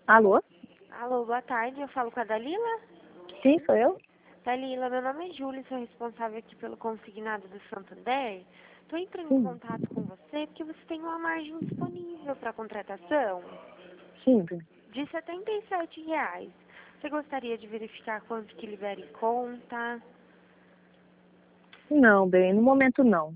Alô? Alô, boa tarde, eu falo com a Dalila? Sim, sou eu? Dalila, meu nome é Júlia, sou responsável aqui pelo consignado do Santander. Estou entrando em Sim, contato com você porque você tem uma margem disponível para contratação sim. de R$ 77. Você gostaria de verificar quanto que libera em conta? Não, bem, no momento não.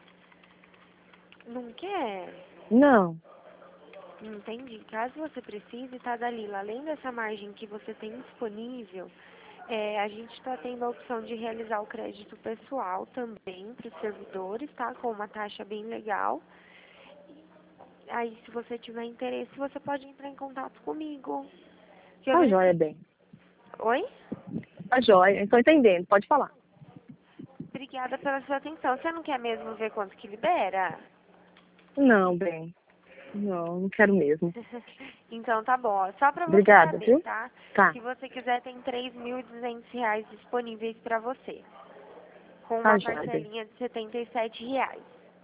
Não quer? Não. Entendi. Caso você precise, tá, Dalila? Além dessa margem que você tem disponível, a gente está tendo a opção de realizar o crédito pessoal também para os servidores, tá? Com uma taxa bem legal. Aí, se você tiver interesse, você pode entrar em contato comigo. Que eu Tá joia, verifico... bem. Oi? Tá joia, estou entendendo, pode falar. Obrigada pela sua atenção. Você não quer mesmo ver quanto que libera? Não, bem. Não, não quero mesmo. Então tá bom. Ó. Só para você Obrigada, saber, viu? tá? Tá, Se você quiser, tem R$ 3.200 disponíveis para você, com tá uma joia, bem. parcelinha de R$ 77.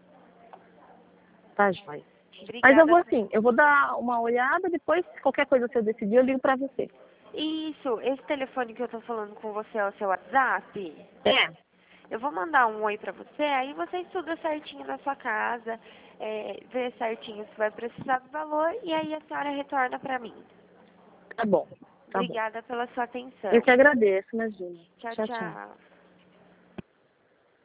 Tá joia. Mas eu Obrigada. vou assim, eu vou dar uma olhada, depois, qualquer coisa se eu decidir, eu ligo pra você. Isso, esse telefone que eu tô falando com você é o seu WhatsApp? É, Eu vou mandar um oi pra você, aí você estuda certinho na sua casa, vê certinho se vai precisar do valor e aí a senhora retorna pra mim. tá bom, tá bom. Obrigada pela sua Eu atenção. que agradeço, imagina. Tchau, Tchau, tchau. tchau.